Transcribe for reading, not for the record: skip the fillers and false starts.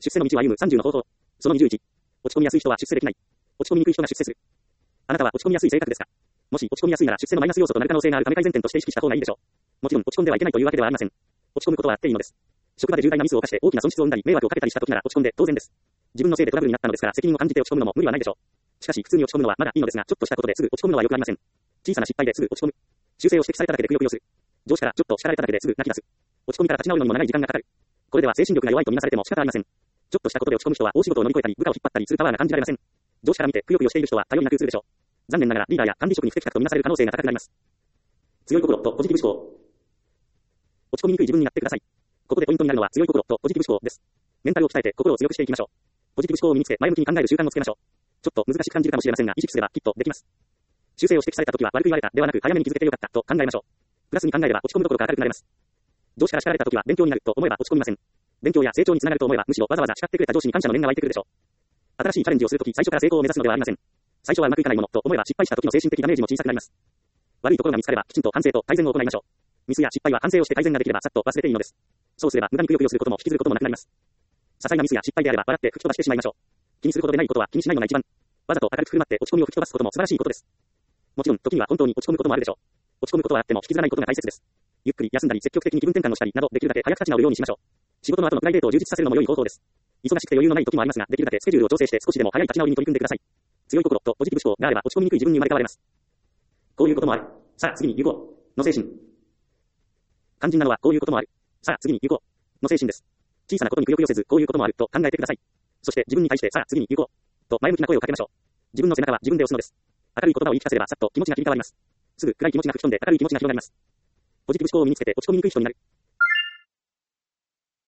出世の道を歩む30の方法。その21。落ち込みやすい人は出世できない。落ち込みにくい人が出世する。あなたは落ち込みやすい性格ですか？もし落ち込みやすいなら出世のマイナス要素となる可能性があるため改善点として意識した方がいいでしょう。もちろん落ち込んではいけないというわけではありません。落ち込むことはあっていいのです。職場で重大なミスを犯して大きな損失を生んだり迷惑をかけたりした時なら落ち込んで当然です。自分のせいでトラブルになったのですから責任を感じて落ち込むのも無理はないでしょう。しかし普通に落ち込むのはまだいいのですが、ちょっとしたことですぐ落ち込むのは良くありません。小さな失敗ですぐ落ち込む。修正を指摘されただけでくよくよする。上司からちょっと叱られただけですぐ泣き出す。落ち込みから立ち直るのにも長い時間がかかる。これでは精神力が弱いとみなされても仕方ありません。ちょっとしたことで落ち込む人は大仕事を乗り越えたり部下を引っ張ったりするパワーが感じられません。上司から見てくよくよしている人は頼りなくするでしょう。残念ながらリーダーや管理職に不適格とみなされる可能性が高くなります。強い心とポジティブ思考。落ち込みにくい自分になってください。ここでポイントになるのは強い心とポジティブ思考です。メンタルを鍛えて心を強くしていきましょう。ポジティブ思考を身につけ前向きに考える習慣をつけましょう。ちょっと難しく感じるかもしれませんが意識すればきっとできます。修正を指摘された時は悪く言われたではなく早めに気づけてよかったと考えましょう。プラスに考えれば落ち込むどころか明るくなれます。上司から叱られた時は勉強になると思えば落ち込みません。勉強や成長につながると思えばむしろわざわざ叱ってくれた上司に感謝の念が湧いてくるでしょう。新しいチャレンジをするとき最初から成功を目指すのではありません。最初はうまくいかないものと思えば失敗した時の精神的ダメージも小さくなります。悪いところが見つかればきちんと反省と改善を行いましょう。ミスや失敗は反省をして改善ができればさっと忘れていいのです。そうすれば無駄にくよくよすることも引きずることもなくなります。些細なミスや失敗であれば笑って吹き飛ばしてしまいましょう。気にするほどでないことは気にしないのが一番。わざと明るく振る舞って落ち込みを吹き飛ばすことも素晴らしいことです。もちろん時には本当に落ち込むこともあるでしょう。落ち込むことはあっても引きずらないことが大切です。ゆっくり休んだり積極的に気分転換をしたりなどできるだけ早く立ち直るようにしましょう。仕事の後のプライベートを充実させるのも良い方法です。忙しくて余裕のない時もありますが、できるだけスケジュールを調整して少しでも早い立ち直りに取り組んでください。強い心とポジティブ思考があれば落ち込みにくい自分に生まれ変われます。こういうこともある。さあ次に行こうの精神。肝心なのはこういうこともある。さあ次に行こうの精神です。小さなことにくよくよせずこういうこともあると考えてください。そして自分に対してさあ次に行こうと前向きな声をかけましょう。自分の背中は自分で押すのです。明るい言葉を言い聞かせればさっと気持ちが切り替わります。すぐ暗い気持ちが吹き飛んで明るい気持ちが広がります。ポジティブ思考を身につけて落ち込みにくい人になる。